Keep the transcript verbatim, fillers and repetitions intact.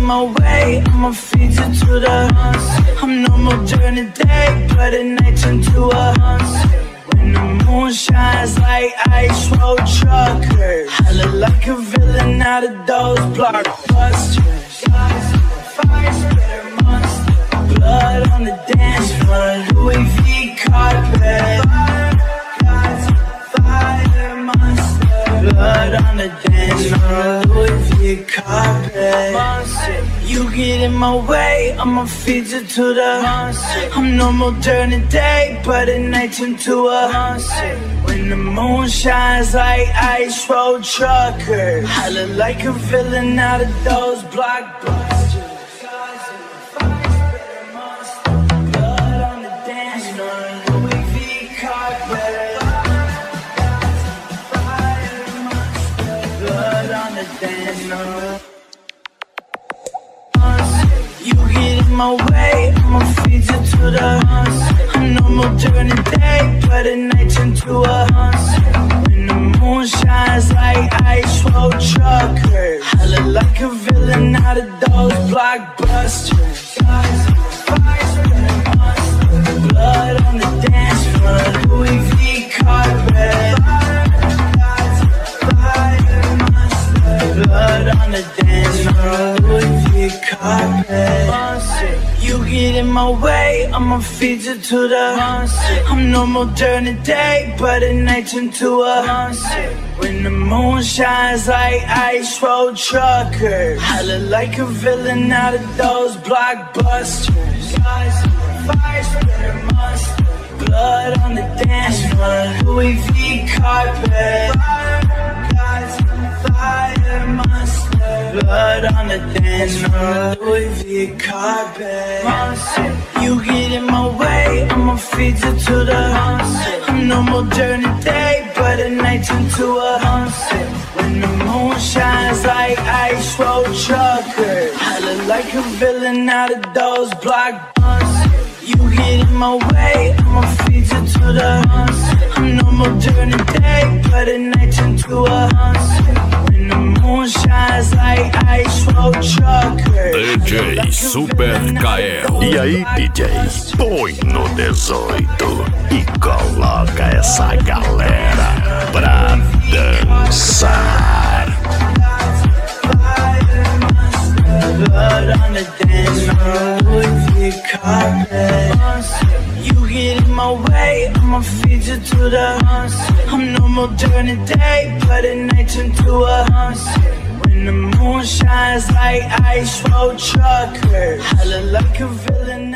my way, I'ma feed you to the sunset. I'm no more during the day, but at night turn to a sunset. When the moon shines like ice road truckers, I look like a villain out of those blockbusters. Fire spitter monster, blood on the dance floor, Louis V carpet. Fire monster, blood on the dance floor, Louis V carpet. You get in my way, I'ma feed you to the sunset. I'm no more during the day, but at night turn to a sunset. When the moon shines like ice road truckers, I look like a villain out of those blockbusters. Blood on the dance floor, Louis V carpet. Blood on the dance floor. You get in my way, I'ma feed you to the sunset. I'm no more during the day, but at night turn to a sunset. When the moon shines like ice road truckers, I look like a villain out of those blockbusters. Blood on the dance floor, Louis V carpet. Blood on the dance floor, Louis V carpet. You get in my way, I'ma feed you to the sunset. I'm no more during the day, but at night turn to a sunset. When the moon shines like ice road truckers, I look like a villain out of those blockbusters. Fire spitter monster, blood on the dance floor, Louis V carpet. Fire monster, blood on the dance floor, Louis V carpet. You get in my way, I'ma feed you to the sunset. I'm no more during the day, but at night turn to a sunset. When the moon shines like ice road truckers, I look like a villain out of those blockbusters. You get in my way, I'ma feed you to the sunset. I'm no more during the day, but at night turn to a sunset. When the moon shines like ice road truckers. D J Super Kael. E aí, D J, põe no dezoito e coloca essa galera pra dançar. Blood on the dance floor, Louis V carpet. You get in my way, I'ma feed you to the sunset. I'm no more during the day, but at night turn to a sunset. When the moon shines like ice road truckers, I look like a villain.